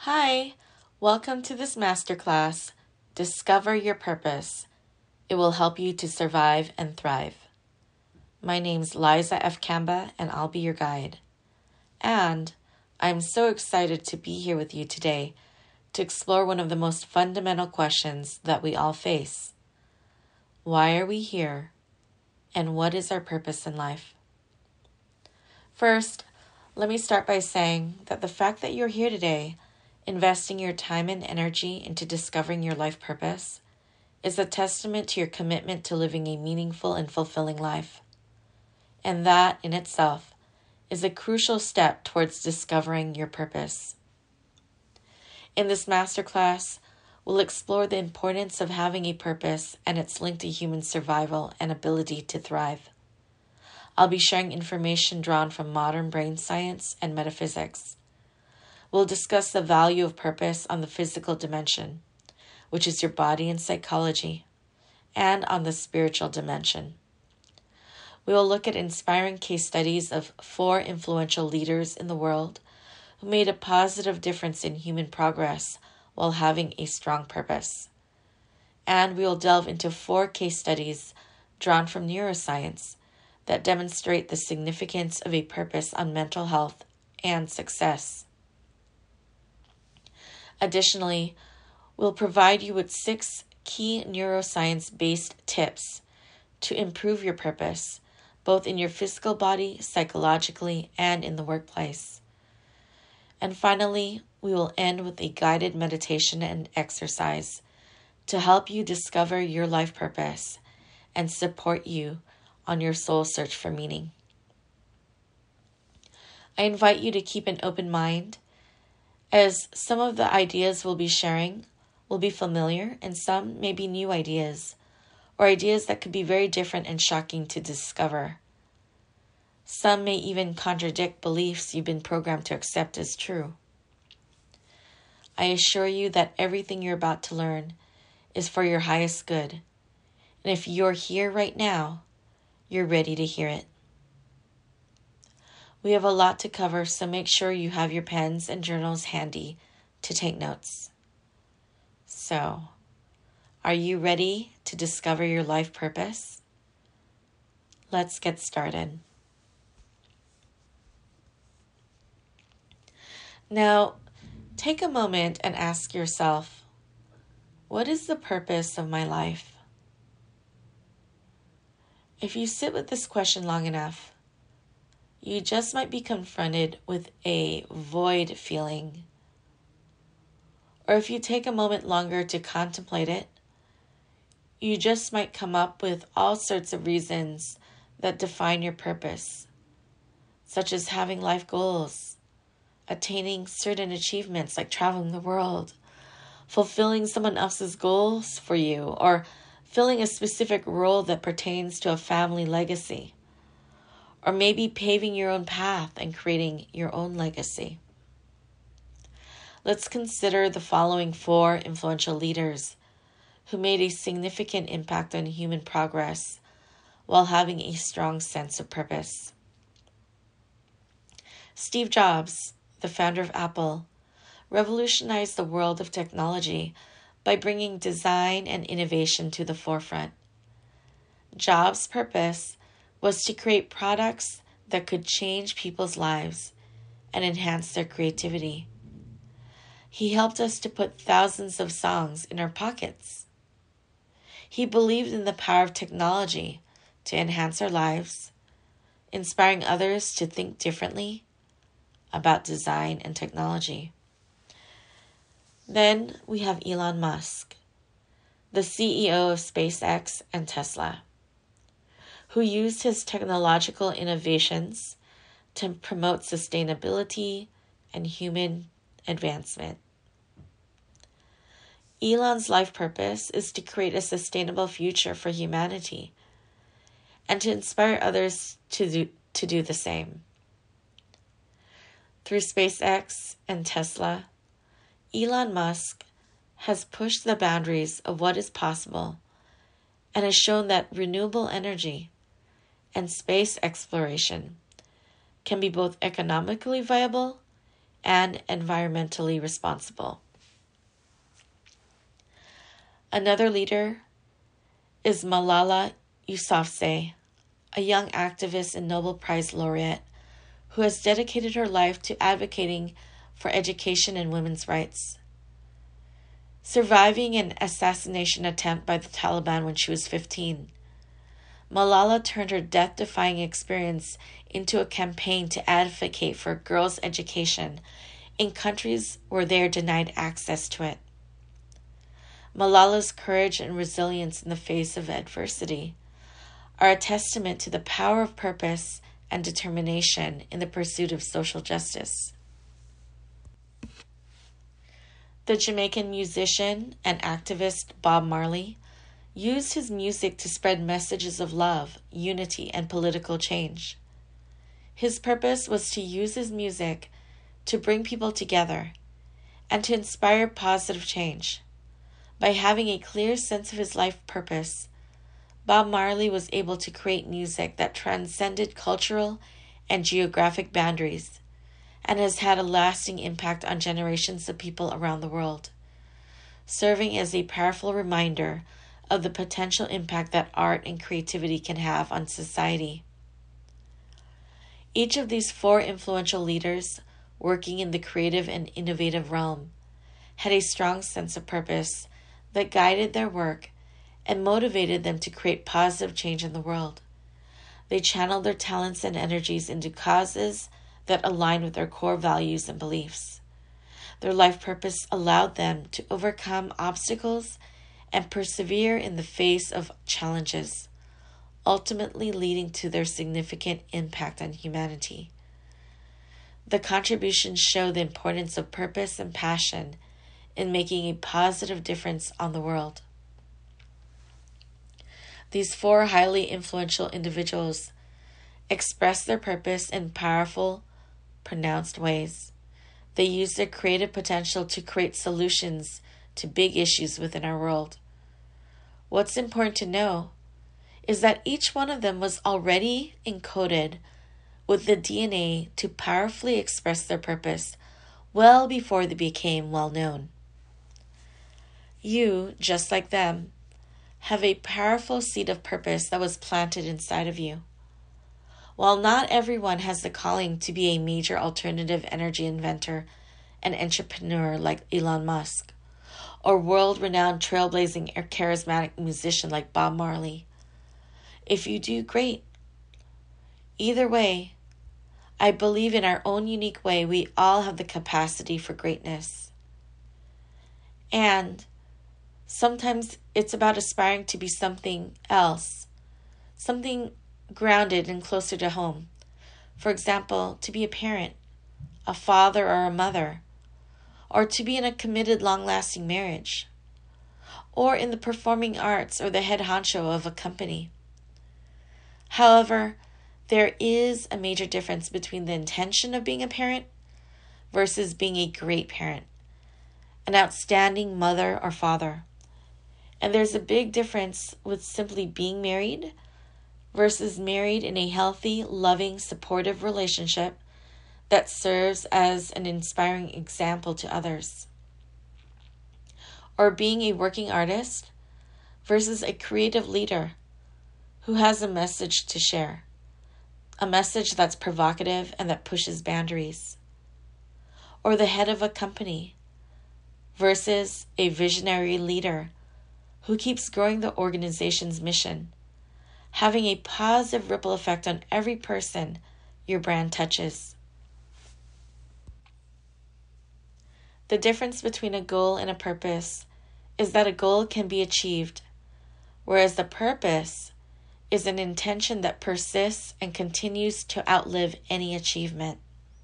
Hi, welcome to this masterclass, Discover Your Purpose. It will help you to survive and thrive. My name's Liza F. Kamba, and I'll be your guide. And I'm so excited to be here with you today to explore one of the most fundamental questions that we all face. Why are we here? And what is our purpose in life? First, let me start by saying that the fact that you're here today, investing your time and energy into discovering your life purpose, is a testament to your commitment to living a meaningful and fulfilling life. And that, in itself, is a crucial step towards discovering your purpose. In this masterclass, we'll explore the importance of having a purpose and its link to human survival and ability to thrive. I'll be sharing information drawn from modern brain science and metaphysics. We'll discuss the value of purpose on the physical dimension, which is your body and psychology, and on the spiritual dimension. We will look at inspiring case studies of 4 influential leaders in the world who made a positive difference in human progress while having a strong purpose. And we will delve into 4 case studies drawn from neuroscience that demonstrate the significance of a purpose on mental health and success. Additionally, we'll provide you with 6 key neuroscience-based tips to improve your purpose, both in your physical body, psychologically, and in the workplace. And finally, we will end with a guided meditation and exercise to help you discover your life purpose and support you on your soul search for meaning. I invite you to keep an open mind, as some of the ideas we'll be sharing will be familiar and some may be new ideas, or ideas that could be very different and shocking to discover. Some may even contradict beliefs you've been programmed to accept as true. I assure you that everything you're about to learn is for your highest good, and if you're here right now, you're ready to hear it. We have a lot to cover, so make sure you have your pens and journals handy to take notes. So, are you ready to discover your life purpose? Let's get started. Now, take a moment and ask yourself, what is the purpose of my life? If you sit with this question long enough, you just might be confronted with a void feeling. Or if you take a moment longer to contemplate it, you just might come up with all sorts of reasons that define your purpose, such as having life goals, attaining certain achievements like traveling the world, fulfilling someone else's goals for you, or filling a specific role that pertains to a family legacy. Or maybe paving your own path and creating your own legacy. Let's consider the following 4 influential leaders who made a significant impact on human progress while having a strong sense of purpose. Steve Jobs, the founder of Apple, revolutionized the world of technology by bringing design and innovation to the forefront. Jobs' purpose was to create products that could change people's lives and enhance their creativity. He helped us to put thousands of songs in our pockets. He believed in the power of technology to enhance our lives, inspiring others to think differently about design and technology. Then we have Elon Musk, the CEO of SpaceX and Tesla, who used his technological innovations to promote sustainability and human advancement. Elon's life purpose is to create a sustainable future for humanity and to inspire others to do the same. Through SpaceX and Tesla, Elon Musk has pushed the boundaries of what is possible and has shown that renewable energy and space exploration can be both economically viable and environmentally responsible. Another leader is Malala Yousafzai, a young activist and Nobel Prize laureate who has dedicated her life to advocating for education and women's rights. Surviving an assassination attempt by the Taliban when she was 15, Malala turned her death-defying experience into a campaign to advocate for girls' education in countries where they are denied access to it. Malala's courage and resilience in the face of adversity are a testament to the power of purpose and determination in the pursuit of social justice. The Jamaican musician and activist Bob Marley used his music to spread messages of love, unity, and political change. His purpose was to use his music to bring people together and to inspire positive change. By having a clear sense of his life purpose, Bob Marley was able to create music that transcended cultural and geographic boundaries and has had a lasting impact on generations of people around the world, serving as a powerful reminder of the potential impact that art and creativity can have on society. Each of these 4 influential leaders working in the creative and innovative realm had a strong sense of purpose that guided their work and motivated them to create positive change in the world. They channeled their talents and energies into causes that align with their core values and beliefs. Their life purpose allowed them to overcome obstacles and persevere in the face of challenges, ultimately leading to their significant impact on humanity. The contributions show the importance of purpose and passion in making a positive difference on the world. These 4 highly influential individuals express their purpose in powerful, pronounced ways. They use their creative potential to create solutions to big issues within our world. What's important to know is that each one of them was already encoded with the DNA to powerfully express their purpose well before they became well known. You, just like them, have a powerful seed of purpose that was planted inside of you. While not everyone has the calling to be a major alternative energy inventor and entrepreneur like Elon Musk, or world-renowned trailblazing or charismatic musician like Bob Marley, if you do, great. Either way, I believe in our own unique way we all have the capacity for greatness. And sometimes it's about aspiring to be something else, something grounded and closer to home. For example, to be a parent, a father or a mother, or to be in a committed, long-lasting marriage, or in the performing arts or the head honcho of a company. However, there is a major difference between the intention of being a parent versus being a great parent, an outstanding mother or father. And there's a big difference with simply being married versus married in a healthy, loving, supportive relationship that serves as an inspiring example to others. Or being a working artist versus a creative leader who has a message to share, a message that's provocative and that pushes boundaries. Or the head of a company versus a visionary leader who keeps growing the organization's mission, having a positive ripple effect on every person your brand touches. The difference between a goal and a purpose is that a goal can be achieved, whereas the purpose is an intention that persists and continues to outlive any achievement.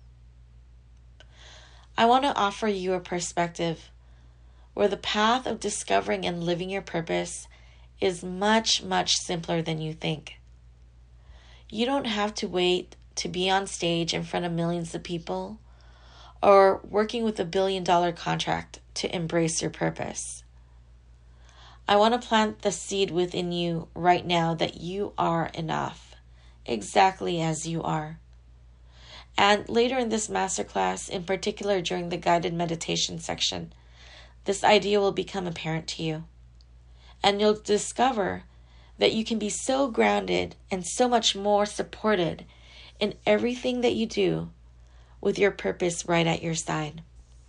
I want to offer you a perspective where the path of discovering and living your purpose is much, much simpler than you think. You don't have to wait to be on stage in front of millions of people or working with $1 billion contract to embrace your purpose. I want to plant the seed within you right now that you are enough, exactly as you are. And later in this masterclass, in particular during the guided meditation section, this idea will become apparent to you. And you'll discover that you can be so grounded and so much more supported in everything that you do with your purpose right at your side.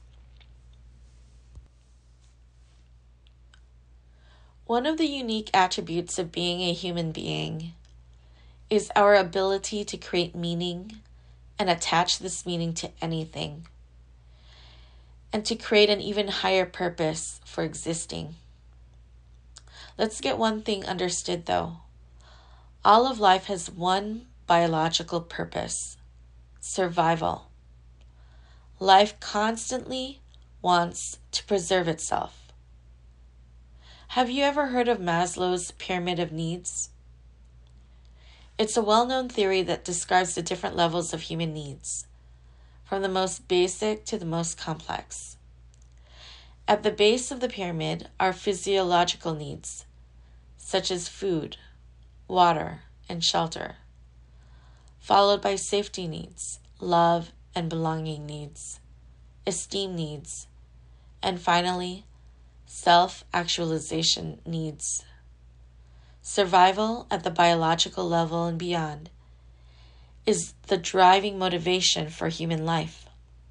One of the unique attributes of being a human being is our ability to create meaning and attach this meaning to anything, and to create an even higher purpose for existing. Let's get one thing understood though. All of life has one biological purpose: survival. Life constantly wants to preserve itself. Have you ever heard of Maslow's pyramid of needs? It's a well-known theory that describes the different levels of human needs, from the most basic to the most complex. At the base of the pyramid are physiological needs, such as food, water, and shelter, followed by safety needs, love and belonging needs, esteem needs, and finally, self-actualization needs. Survival at the biological level and beyond is the driving motivation for human life.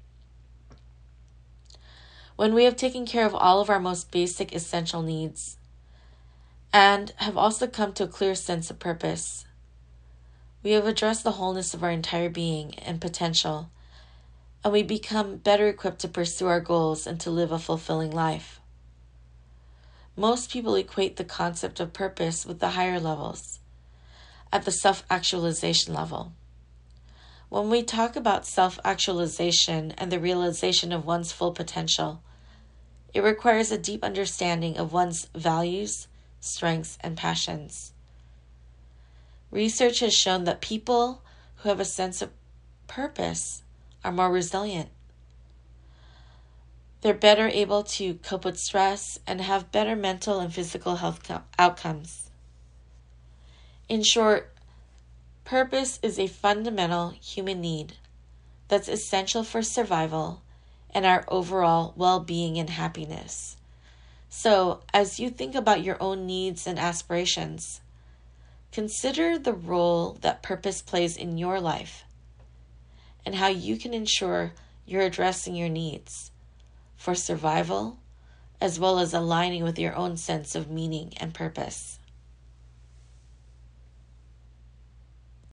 When we have taken care of all of our most basic essential needs and have also come to a clear sense of purpose, we have addressed the wholeness of our entire being and potential, and we become better equipped to pursue our goals and to live a fulfilling life. Most people equate the concept of purpose with the higher levels, at the self-actualization level. When we talk about self-actualization and the realization of one's full potential, it requires a deep understanding of one's values, strengths, and passions. Research has shown that people who have a sense of purpose are more resilient. They're better able to cope with stress and have better mental and physical health outcomes. In short, purpose is a fundamental human need that's essential for survival and our overall well-being and happiness. So, as you think about your own needs and aspirations, consider the role that purpose plays in your life and how you can ensure you're addressing your needs for survival, as well as aligning with your own sense of meaning and purpose.